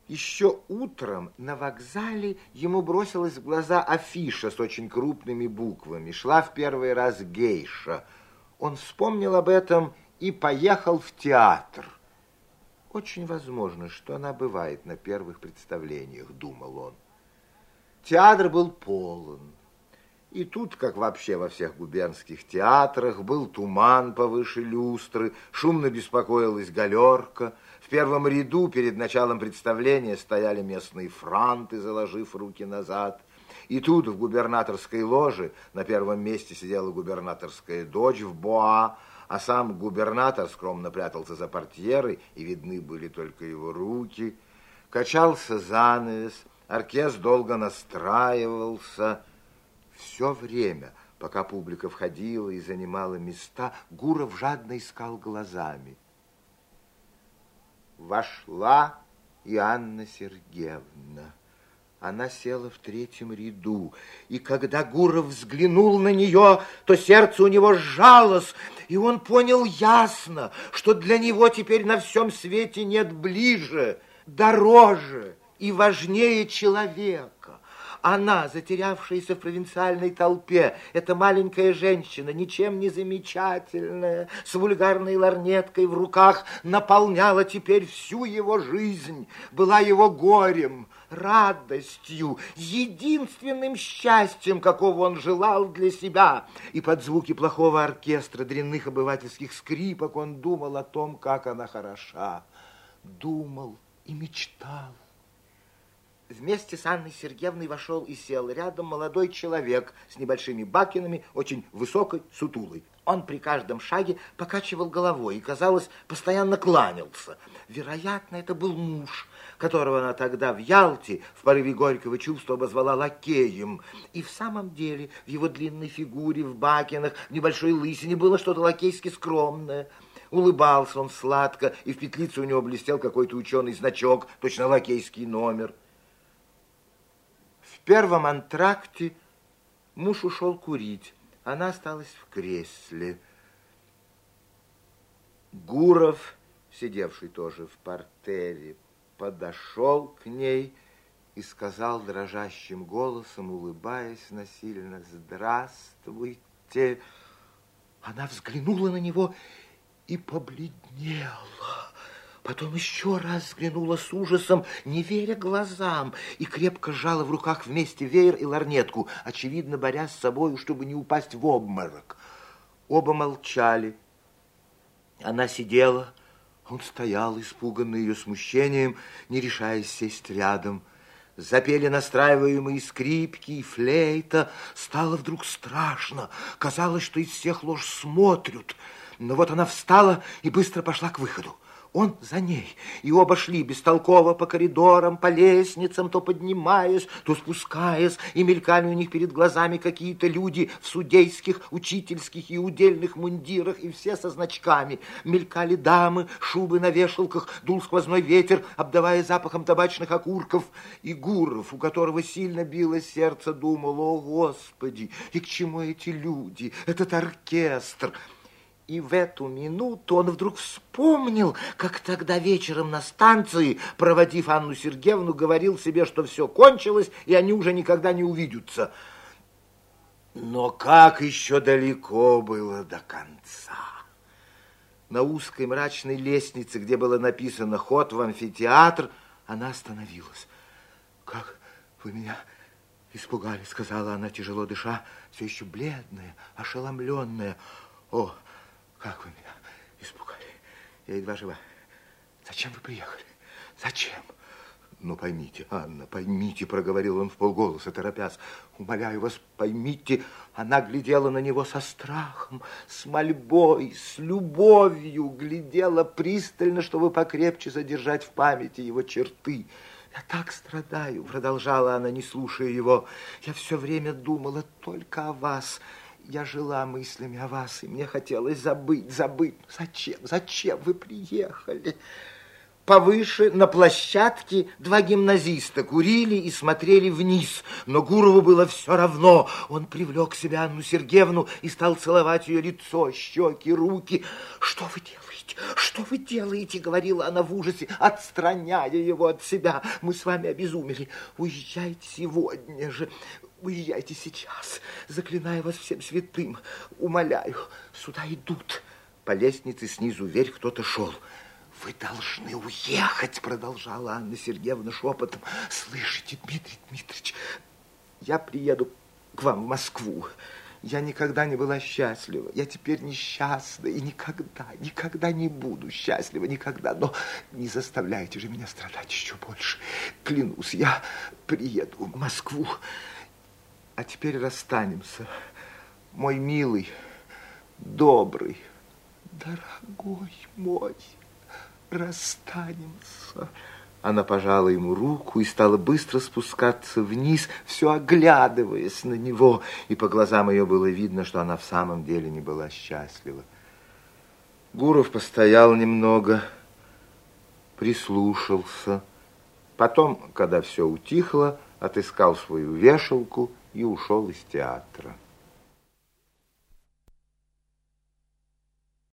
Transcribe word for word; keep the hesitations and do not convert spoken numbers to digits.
Еще утром на вокзале ему бросилась в глаза афиша с очень крупными буквами. Шла в первый раз гейша. Он вспомнил об этом и поехал в театр. Очень возможно, что она бывает на первых представлениях, думал он. Театр был полон. И тут, как вообще во всех губернских театрах, был туман повыше люстры, шумно беспокоилась галерка. В первом ряду перед началом представления стояли местные франты, заложив руки назад. И тут в губернаторской ложе на первом месте сидела губернаторская дочь в боа, а сам губернатор скромно прятался за портьерой, и видны были только его руки. Качался занавес, оркестр долго настраивался. Все время, пока публика входила и занимала места, Гуров жадно искал глазами. Вошла и Анна Сергеевна. Она села в третьем ряду, и когда Гуров взглянул на нее, то сердце у него сжалось, и он понял ясно, что для него теперь на всем свете нет ближе, дороже и важнее человека. Она, затерявшаяся в провинциальной толпе, эта маленькая женщина, ничем не замечательная, с вульгарной лорнеткой в руках, наполняла теперь всю его жизнь, была его горем, радостью, единственным счастьем, какого он желал для себя. И под звуки плохого оркестра, дрянных обывательских скрипок он думал о том, как она хороша. Думал и мечтал. Вместе с Анной Сергеевной вошел и сел рядом молодой человек с небольшими бакинами, очень высокой, сутулой. Он при каждом шаге покачивал головой и, казалось, постоянно кланялся. Вероятно, это был муж, которого она тогда в Ялте в порыве горького чувства обозвала лакеем. И в самом деле в его длинной фигуре, в бакинах, в небольшой лысине было что-то лакейски скромное. Улыбался он сладко, и в петлице у него блестел какой-то ученый значок, точно лакейский номер. В первом антракте муж ушел курить, она осталась в кресле. Гуров, сидевший тоже в партере, подошел к ней и сказал дрожащим голосом, улыбаясь насильно: «Здравствуйте». Она взглянула на него и побледнела. Потом еще раз взглянула с ужасом, не веря глазам, и крепко сжала в руках вместе веер и лорнетку, очевидно, борясь с собой, чтобы не упасть в обморок. Оба молчали. Она сидела, он стоял, испуганный ее смущением, не решаясь сесть рядом. Запели настраиваемые скрипки и флейта. Стало вдруг страшно. Казалось, что из всех лож смотрят. Но вот она встала и быстро пошла к выходу. Он за ней, и оба шли бестолково по коридорам, по лестницам, то поднимаясь, то спускаясь, и мелькали у них перед глазами какие-то люди в судейских, учительских и удельных мундирах, и все со значками. Мелькали дамы, шубы на вешалках, дул сквозной ветер, обдавая запахом табачных окурков. И Гуров, у которого сильно билось сердце, думал: «О, Господи, и к чему эти люди, этот оркестр?» И в эту минуту он вдруг вспомнил, как тогда вечером на станции, проводив Анну Сергеевну, говорил себе, что все кончилось, и они уже никогда не увидятся. Но как еще далеко было до конца. На узкой мрачной лестнице, где было написано «Ход в амфитеатр», она остановилась. «Как вы меня испугали», — сказала она, тяжело дыша, все еще бледная, ошеломленная. «О, как вы меня испугали. Я едва жива. Зачем вы приехали? Зачем?» «Ну, поймите, Анна, поймите», — проговорил он вполголоса, торопясь. «Умоляю вас, поймите». Она глядела на него со страхом, с мольбой, с любовью, глядела пристально, чтобы покрепче задержать в памяти его черты. «Я так страдаю», — продолжала она, не слушая его. «Я все время думала только о вас. Я жила мыслями о вас, и мне хотелось забыть, забыть. Зачем, зачем вы приехали?» Повыше, на площадке, два гимназиста курили и смотрели вниз, но Гурову было все равно. Он привлек к себе Анну Сергеевну и стал целовать ее лицо, щеки, руки. «Что вы делаете? Пустите! Что вы делаете? Говорила она в ужасе, отстраняя его от себя. Мы с вами обезумели. Уезжайте сегодня же. Уезжайте сейчас. Заклинаю вас всем святым. Умоляю. Сюда идут. По лестнице снизу вверх кто-то шел. Вы должны уехать, продолжала Анна Сергеевна шепотом. Слышите, Дмитрий Дмитриевич, я приеду к вам в Москву. Я никогда не была счастлива. Я теперь несчастна и никогда, никогда не буду счастлива, никогда. Но не заставляйте же меня страдать еще больше. Клянусь, я приеду в Москву. А теперь расстанемся. Мой милый, добрый, дорогой мой, расстанемся. Она пожала ему руку и стала быстро спускаться вниз, все оглядываясь на него, и по глазам ее было видно, что она в самом деле не была счастлива. Гуров постоял немного, прислушался. Потом, когда все утихло, отыскал свою вешалку и ушел из театра.